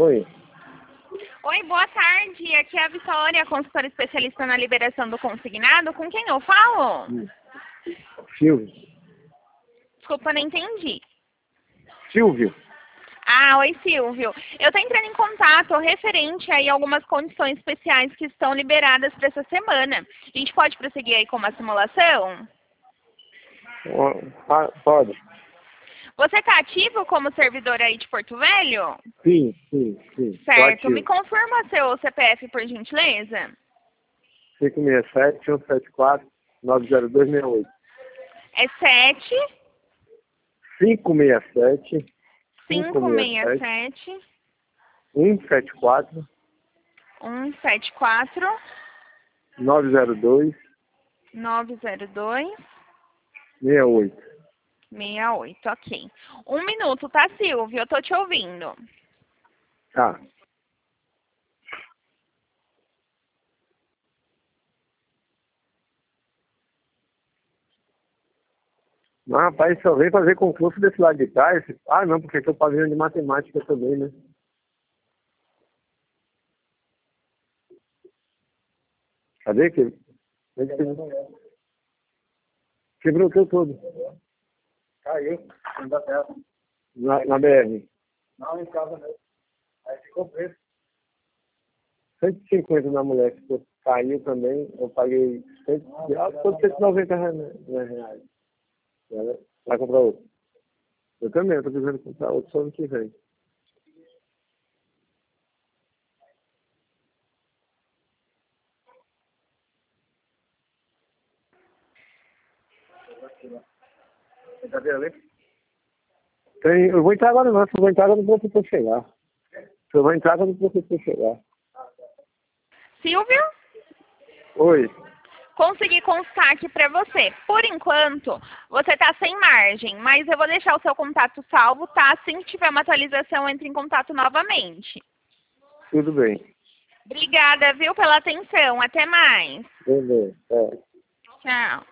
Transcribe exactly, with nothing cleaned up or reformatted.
Oi. Oi, boa tarde. Aqui é a Vitória, consultora especialista na liberação do consignado. Com quem eu falo? Silvio. Desculpa, não entendi. Silvio. Ah, oi, Silvio. Eu estou entrando em contato referente aí a algumas condições especiais que estão liberadas para essa semana. A gente pode prosseguir aí com uma simulação? Ah, pode. Você está ativo como servidor aí de Porto Velho? Sim, sim, sim. Tô Certo. ativo. Me confirma seu C P F, por gentileza? cinco seis sete, um sete quatro, nove zero dois seis oito. É sete cinco seis sete, cinco seis sete um sete quatro, um sete quatro nove zero dois nove zero dois seis oito. seis oito, ok. Um minuto, tá, Silvio? Eu tô te ouvindo. Tá. Mas, rapaz, só vem fazer concurso desse lado de cá. Esse... Ah, não, porque estou fazendo de matemática também, né? Cadê que... Quebrou o teu todo. Caiu. Na, na B R. Não, em casa mesmo. Aí ficou preso. cento e cinquenta na mulher, que caiu também, eu paguei cento e noventa reais. Ela vai comprar outro. Eu também, eu tô precisando comprar outro só ano que vem. Tem, eu vou entrar agora não, se eu vou entrar agora no professor chegar. Se eu vou entrar quando o professor chegar. Silvio? Oi. Consegui constar aqui pra você. Por enquanto, você tá sem margem, mas eu vou deixar o seu contato salvo, tá? Assim que tiver uma atualização, entre em contato novamente. Tudo bem. Obrigada, viu, pela atenção. Até mais. Beleza. É. Tchau.